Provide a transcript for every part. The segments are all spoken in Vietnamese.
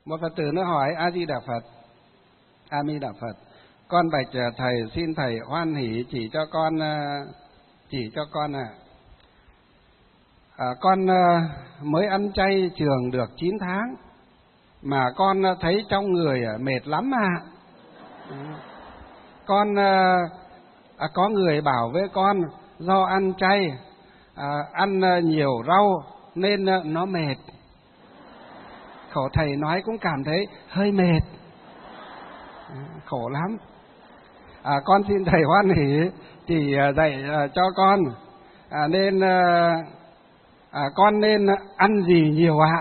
Một Phật tử nó hỏi: A Di Đà Phật, A Di Đà Phật, con bạch thầy, xin thầy hoan hỷ chỉ cho con con mới ăn chay trường được 9 tháng mà con thấy trong người mệt lắm con có người bảo với con do ăn chay, ăn nhiều rau nên nó mệt. Khổ thầy nói cũng cảm thấy hơi mệt, khổ lắm. Con xin thầy hoan hỷ chỉ dạy cho con nên con nên ăn gì nhiều ạ?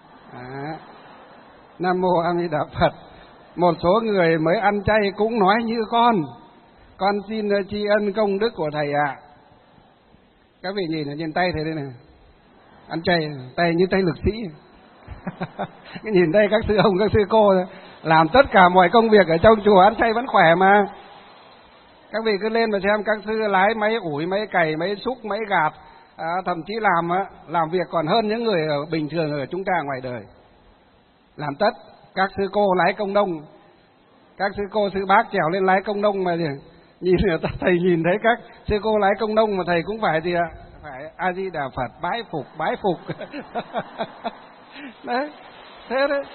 Nam mô A Di Đà Phật. Một số người mới ăn chay cũng nói như con xin tri ân công đức của thầy ạ. Các vị nhìn tay thầy đây này, ăn chay tay như tay lực sĩ. Nhìn đây các sư ông các sư cô làm tất cả mọi công việc ở trong chùa ăn chay vẫn khỏe mà. Các vị cứ lên mà xem các sư lái máy ủi, máy cày, máy xúc, máy gạt, thậm chí làm việc còn hơn những người bình thường ở chúng ta ngoài đời. Làm tất. Các sư cô lái công nông, các sư cô sư bác trèo lên lái công nông mà nhìn thầy nhìn thấy các sư cô lái công nông mà thầy cũng phải gì ạ? Phải A Di Đà Phật, bái phục. Đấy, thế đấy.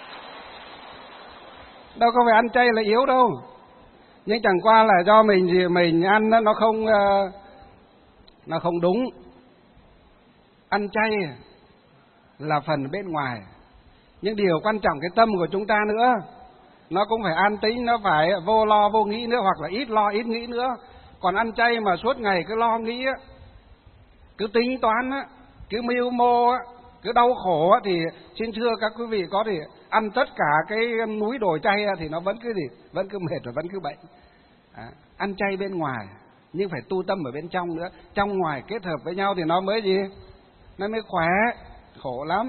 Đâu có phải ăn chay là yếu đâu. Nhưng chẳng qua là do mình ăn nó không đúng. Ăn chay là phần bên ngoài, nhưng điều quan trọng cái tâm của chúng ta nữa. Nó cũng phải an tĩnh, nó phải vô lo vô nghĩ nữa, hoặc là ít lo ít nghĩ nữa. Còn ăn chay mà suốt ngày cứ lo nghĩ, cứ tính toán, cứ mưu mô, cứ đau khổ thì xin thưa các quý vị, có thì ăn tất cả cái núi đồi chay thì nó vẫn cứ mệt và vẫn cứ bệnh. Ăn chay bên ngoài nhưng phải tu tâm ở bên trong nữa. Trong ngoài kết hợp với nhau thì nó mới nó mới khỏe. Khổ lắm.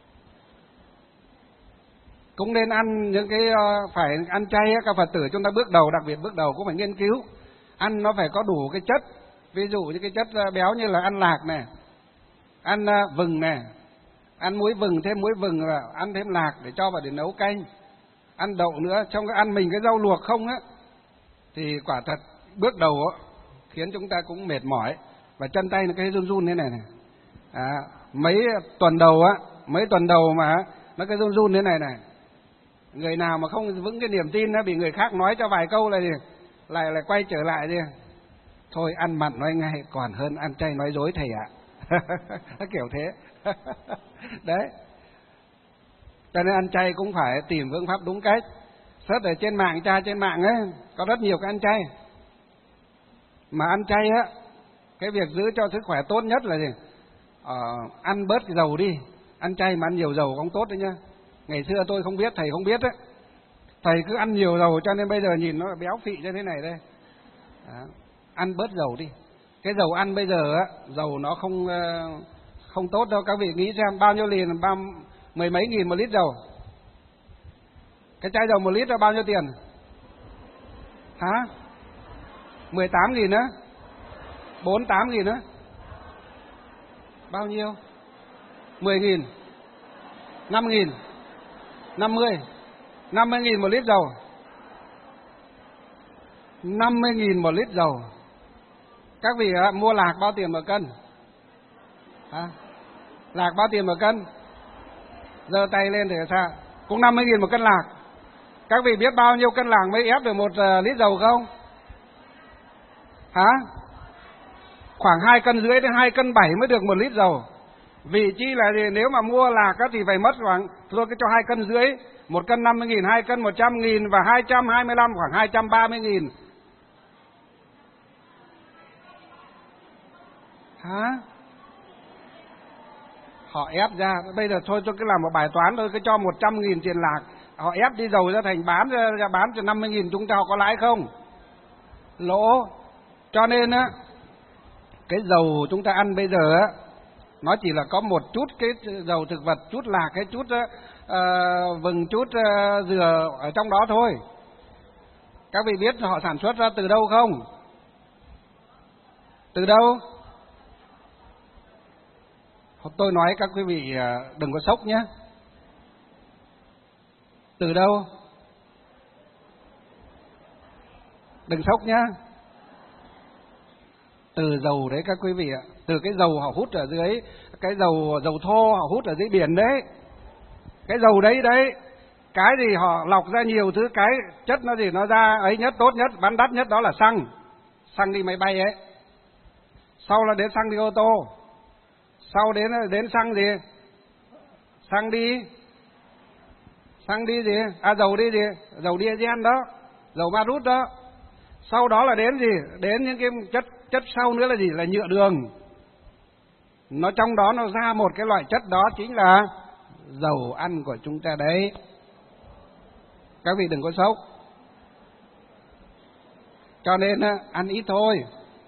Cũng nên ăn những cái phải ăn chay. Các Phật tử chúng ta bước đầu, đặc biệt bước đầu cũng phải nghiên cứu. Ăn nó phải có đủ cái chất. Ví dụ như cái chất béo như là ăn lạc này, ăn vừng này, ăn muối vừng, thêm muối vừng, là ăn thêm lạc để cho vào để nấu canh, ăn đậu nữa. Trong cái ăn mình cái rau luộc không thì quả thật bước đầu khiến chúng ta cũng mệt mỏi và chân tay nó cái run run thế này. Mấy tuần đầu mà nó cái run thế này. Người nào mà không vững cái niềm tin, nó bị người khác nói cho vài câu lại quay trở lại đi. Thôi ăn mặn nói ngay còn hơn ăn chay nói dối thầy ạ. Kiểu thế. Đấy. Cho nên ăn chay cũng phải tìm phương pháp đúng cách. Search ở trên mạng, trên mạng có rất nhiều cái ăn chay. Mà ăn chay cái việc giữ cho sức khỏe tốt nhất là gì? Ăn bớt dầu đi. Ăn chay mà ăn nhiều dầu không tốt đấy nhá. Ngày xưa tôi không biết, thầy không biết thầy cứ ăn nhiều dầu cho nên bây giờ nhìn nó béo phị như thế này đây. Ăn bớt dầu đi. Cái dầu ăn bây giờ dầu nó không tốt đâu. Các vị nghĩ xem bao nhiêu liền, mười mấy nghìn một lít dầu. Cái chai dầu 1 lít là bao nhiêu tiền? 18.000 á? 48.000 á? Bao nhiêu? 10.000? 5.000? 50.000 một lít dầu. 50.000 một lít dầu. Các vị mua lạc bao tiền một cân? Lạc bao tiền một cân? Giơ tay lên thì sao? Cũng 50.000 một cân lạc. Các vị biết bao nhiêu cân lạc mới ép được 1 lít dầu không? Khoảng 2,5 cân đến 2,7 cân mới được 1 lít dầu. Vì chi là gì? Nếu mà mua lạc thì phải mất khoảng, thôi cái cho 2,5 cân, 1 cân 50.000, 2 cân 100.000 và 225 khoảng 230.000. Họ ép ra, bây giờ thôi tôi cứ làm một bài toán thôi, cứ cho 100.000 tiền lạc, họ ép đi dầu ra thành bán cho 50.000, chúng ta họ có lãi không? Lỗ. Cho nên cái dầu chúng ta ăn bây giờ nó chỉ là có một chút cái dầu thực vật, chút lạc, cái chút vừng, chút dừa ở trong đó thôi. Các vị biết họ sản xuất ra từ đâu không? Từ đâu? Tôi nói các quý vị đừng có sốc nhé. Từ đâu? Đừng sốc nhá. Từ dầu đấy các quý vị ạ. Từ cái dầu họ hút ở dưới, cái dầu thô họ hút ở dưới biển đấy. Cái dầu đấy cái gì họ lọc ra nhiều thứ, cái chất nó gì nó ra ấy nhất, tốt nhất, bán đắt nhất đó là xăng. Xăng đi máy bay ấy. Sau là đến xăng đi ô tô. Sau đến xăng gì? Xăng đi gì? Dầu đi gì? Dầu diesel đó, dầu ma rút đó. Sau đó là đến gì? Đến những cái chất sau nữa là gì? Là nhựa đường. Nó trong đó nó ra một cái loại chất đó chính là dầu ăn của chúng ta đấy. Các vị đừng có sốc. Cho nên ăn ít thôi.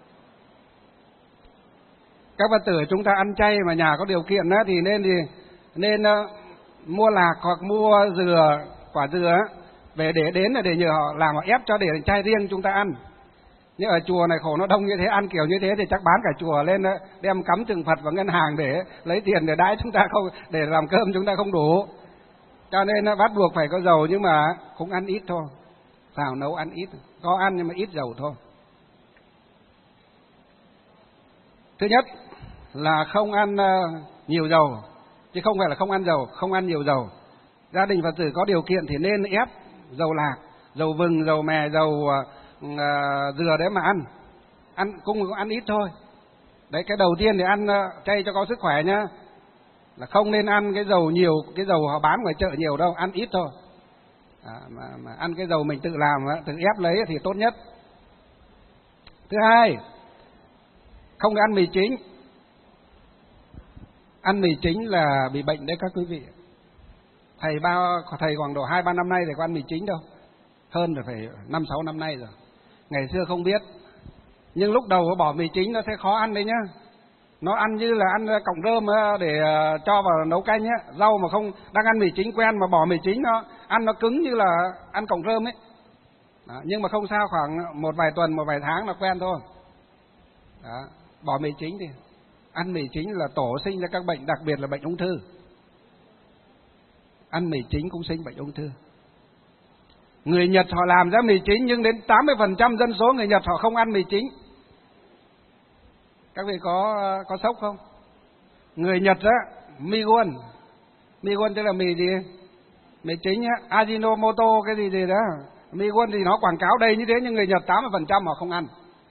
Các Phật tử chúng ta ăn chay mà nhà có điều kiện thì nên mua lạc hoặc mua quả dừa về để đến là để nhờ họ làm, họ ép cho để chay riêng chúng ta ăn. Nhưng ở chùa này khổ nó đông như thế, ăn kiểu như thế thì chắc bán cả chùa lên đem cắm tượng Phật vào ngân hàng để lấy tiền để đãi chúng ta không, để làm cơm chúng ta không đủ. Cho nên bắt buộc phải có dầu, nhưng mà cũng ăn ít thôi. Xào nấu ăn ít, có ăn nhưng mà ít dầu thôi. Thứ nhất là không ăn nhiều dầu, chứ không phải là không ăn dầu, không ăn nhiều dầu. Gia đình Phật tử có điều kiện thì nên ép dầu lạc, dầu vừng, dầu mè, dầu dừa đấy mà ăn cũng ăn ít thôi. Đấy, cái đầu tiên thì ăn chay cho có sức khỏe nhá, là không nên ăn cái dầu nhiều, cái dầu họ bán ngoài chợ nhiều đâu, ăn ít thôi. Mà ăn cái dầu mình tự làm, tự ép lấy thì tốt nhất. Thứ hai, không được ăn mì chính. Ăn mì chính là bị bệnh đấy các quý vị. Thầy khoảng độ 2-3 năm nay thì có ăn mì chính đâu, hơn rồi phải 5-6 năm nay rồi. Ngày xưa không biết, nhưng lúc đầu bỏ mì chính nó sẽ khó ăn đấy nhá. Nó ăn như là ăn cọng rơm để cho vào nấu canh á. Rau mà không đang ăn mì chính quen mà bỏ mì chính nó ăn nó cứng như là ăn cọng rơm ấy. Đó, nhưng mà không sao, khoảng một vài tuần, một vài tháng là quen thôi. Đó, bỏ mì chính đi. Ăn mì chính là tổ sinh ra các bệnh, đặc biệt là bệnh ung thư. Ăn mì chính cũng sinh bệnh ung thư. Người Nhật họ làm ra mì chính, nhưng đến 80% dân số người Nhật họ không ăn mì chính. Các vị có sốc không? Người Nhật á, migon tức là mì gì? Mì chính á, Ajinomoto cái gì đó. Migon thì nó quảng cáo đầy như thế, nhưng người Nhật 80% họ không ăn.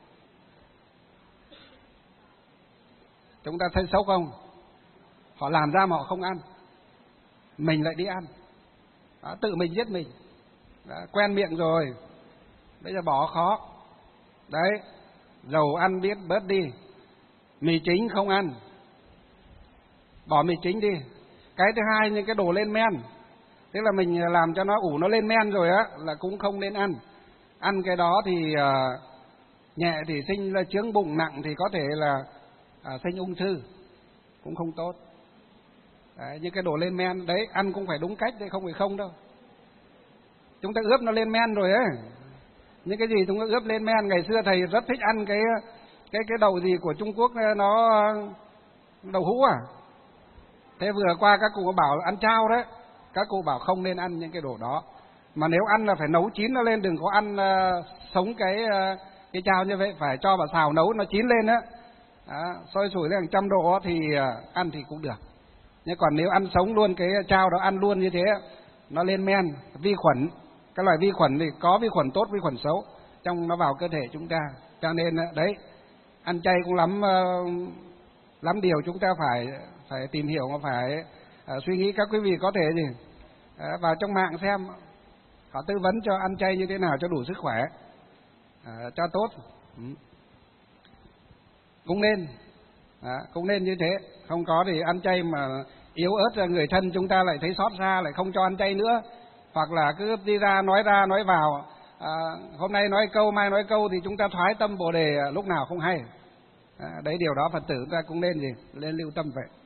Chúng ta thấy sốc không? Họ làm ra mà họ không ăn, mình lại đi ăn. Đó, tự mình giết mình. Đó, quen miệng rồi, bây giờ bỏ khó. Đấy, dầu ăn biết bớt đi. Mì chính không ăn, bỏ mì chính đi. Cái thứ hai, những cái đồ lên men, tức là mình làm cho nó ủ nó lên men rồi á, là cũng không nên ăn. Ăn cái đó thì nhẹ thì sinh là chướng bụng, nặng thì có thể là sinh ung thư, cũng không tốt. Đấy, những cái đồ lên men đấy ăn cũng phải đúng cách đấy, không phải không đâu. Chúng ta ướp nó lên men rồi ấy. Những cái gì chúng ta ướp lên men, ngày xưa thầy rất thích ăn cái đậu gì của Trung Quốc, nó đậu hũ à. Thế vừa qua các cụ bảo ăn chao đấy, các cụ bảo không nên ăn những cái đồ đó. Mà nếu ăn là phải nấu chín nó lên, đừng có ăn sống cái chao như vậy, phải cho vào xào nấu nó chín lên á. Sôi sủi lên 100 độ thì ăn thì cũng được. Nhưng còn nếu ăn sống luôn cái chao đó, ăn luôn như thế, nó lên men, vi khuẩn, các loại vi khuẩn thì có vi khuẩn tốt, vi khuẩn xấu trong nó vào cơ thể chúng ta. Cho nên đấy, ăn chay cũng lắm điều chúng ta phải tìm hiểu, mà phải suy nghĩ. Các quý vị có thể gì vào trong mạng xem họ tư vấn cho ăn chay như thế nào cho đủ sức khỏe, cho tốt. Cũng nên như thế. Không có thì ăn chay mà yếu ớt, người thân chúng ta lại thấy xót xa, lại không cho ăn chay nữa. Hoặc là cứ đi ra nói vào, hôm nay nói câu, mai nói câu, thì chúng ta thoái tâm Bồ Đề lúc nào không hay. Đấy, điều đó Phật tử chúng ta cũng nên lưu tâm vậy.